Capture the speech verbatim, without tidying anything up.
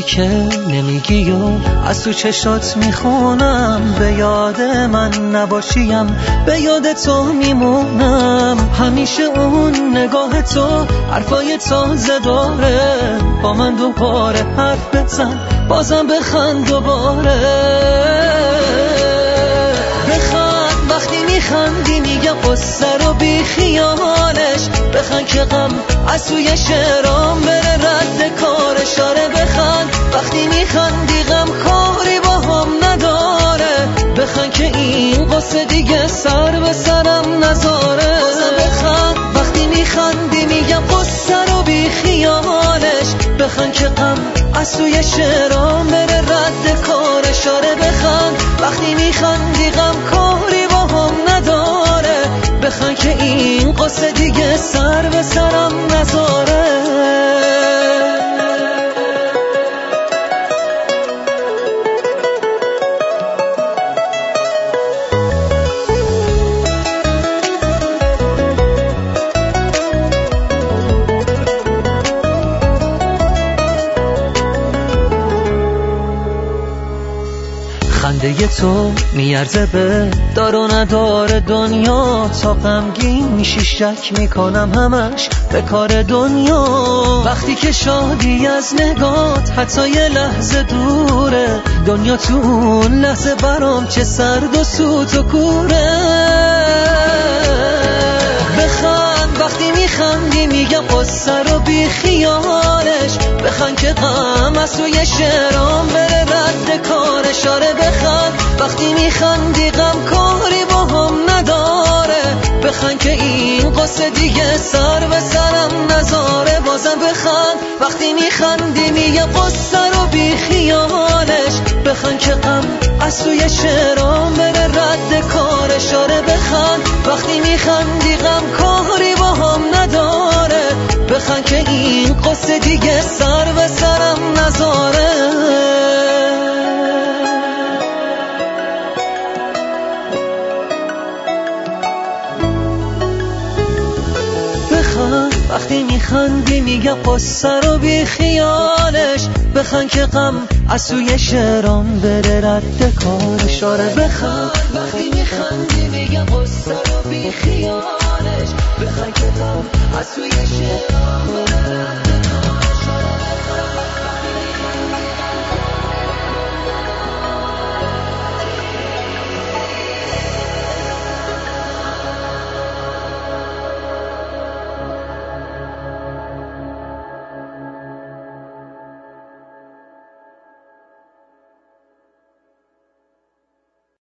که نمیگی و از تو چشات میخونم، به یاد من نباشیم به یاد تو میمونم. همیشه اون نگاه تو حرفای تازه داره، با من دوباره حرف بزن بازم بخند دوباره. بخند وقتی میخندی میگم قصه رو بی خیالش، بخند که غم از توی شعرام بره رد کارش. آره بخند وقتی میخندی غم کاری با هم نداره، بخند که این قصه دیگه سر به سرم نذاره. بازم بخند وقتی میخندی میگم قصه رو بی خیالش، بخند که غم از توی شعرام بره رد کارش. آره بخند وقتی میخندی غم کاری با هم نداره، بخند که این قصه دیگه سر به سرم نذاره. خنده تو میارزه به دار و ندار دنیا، تا غمگین میشی شک میکنم همش به کار دنیا. وقتی که شادی از نگات حتی یه لحظه دوره، دنیا تو اون لحظه برام چه سرد و سوت و کوره. بخند وقتی میخندی میگم قصه رو بی خیالش، بخند که غم از توی شعرام بره رد کارش. آره بخند وقتی میخندی غم کاری با هم نداره، بخند که این قصه دیگه سر به سرم نذاره. بازم بخند وقتی میخندی میگم قصه رو بی خیالش، بخند که غم از توی شعرام بره رد کارش. آره بخند وقتی میخندی غم کاری با هم نداره، بخند که این قصه دیگه سر به سرم نذاره. وقتی میخندی میگم قصه رو بی خیالش، بخند که غم از توی شعرام بره رد کارش. آره بخند وقتی میخندی میگم قصه رو بی خیالش، بخند که غم از توی شعرام بره رد